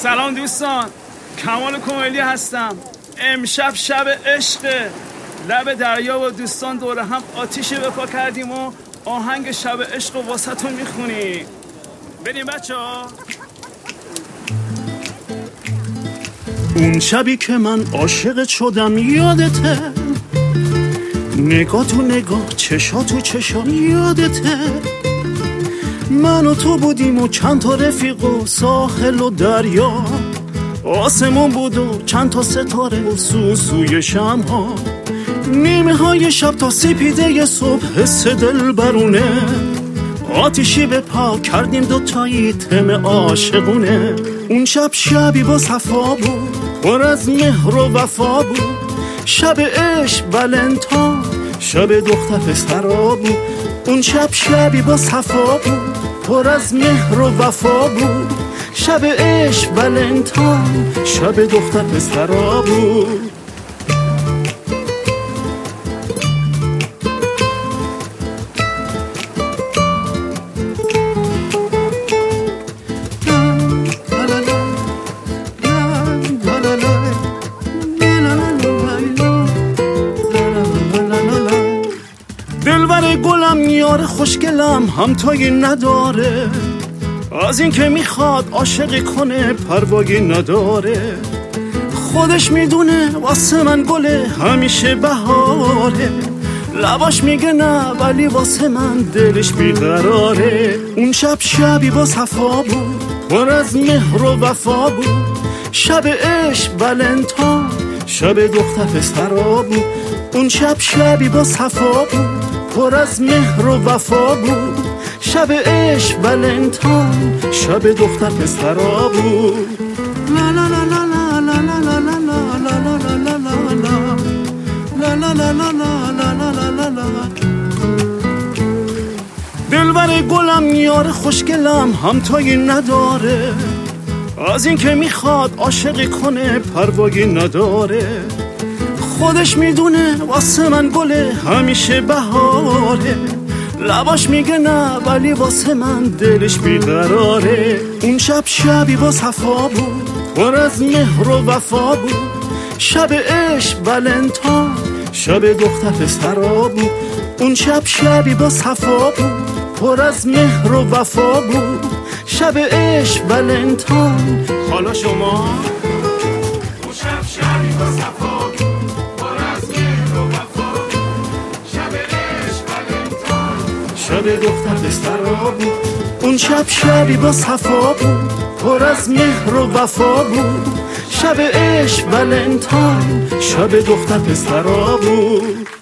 سلام دوستان، کمال کمیلی هستم. امشب شب عشق، لب دریا و دوستان دور هم آتیش بپا کردیم و آهنگ شب عشق و واسهتون میخونیم. بریم بچه ها. اون شبی که من عاشقت شدم یادته، نگاه تو نگاه، چشا تو چشا یادته، من و تو بودیم و چند تا رفیق و ساحل و دریا، آسمون بود و چند تا ستاره و سوسوی شمها، نیمه های شب تا سپیده صبح، حس دل برونه، آتیشی به پا کردیم دوتایی، تم عاشقونه. اون شب شبی با صفا بود، پر از مهر و وفا بود، شب عشق ولنتاین، شب دختر پسرا بود. اون شب شبی با صفا بود، پر از مهر و وفا بود، شب عشق ولنتاین، شب دختر پسرا بود. دلبر گلم یار خوشگلم همتایی نداره، از این که میخواد عاشقی کنه پروایی نداره، خودش میدونه واسه من گله همیشه بهاره، لباش میگه نه ولی واسه من دلش بیقراره. اون شب شبی با صفا بود، پر از مهر و وفا بود، شب عشق ولنتاین، شب دختر پسرا بود. اون شب شبی با صفا بود، پر از مهر و وفا بود، شب عشق ولنتاین، شب دختر پسرا بود. لا لا لا لا لا لا لا لا لا لا لا لا لا لا. دلبر گلم یار خوشگلم همتایی نداره، از این که میخواد عاشقی کنه پروایی نداره، خودش میدونه واسه من گله همیشه بهاره، لباش میگه نه ولی واسه من دلش بیقراره. اون شب شبی با صفا بود، پر از مهر و وفا بود، شب عشق ولنتاین، شب دختر پسرا بود. اون شب شبی با صفا بود، پر از مهر و وفا بود، شب عشق ولنتاین. حالا شما اون شب شبی با صفا بود، پر از مهر و وفا بود، شب عشق ولنتاین، شب دختر پسرا بود. اون شب شبی با صفا بود، پر از مهر و وفا بود، شب عشق ولنتاین، شب دختر پسرا بود.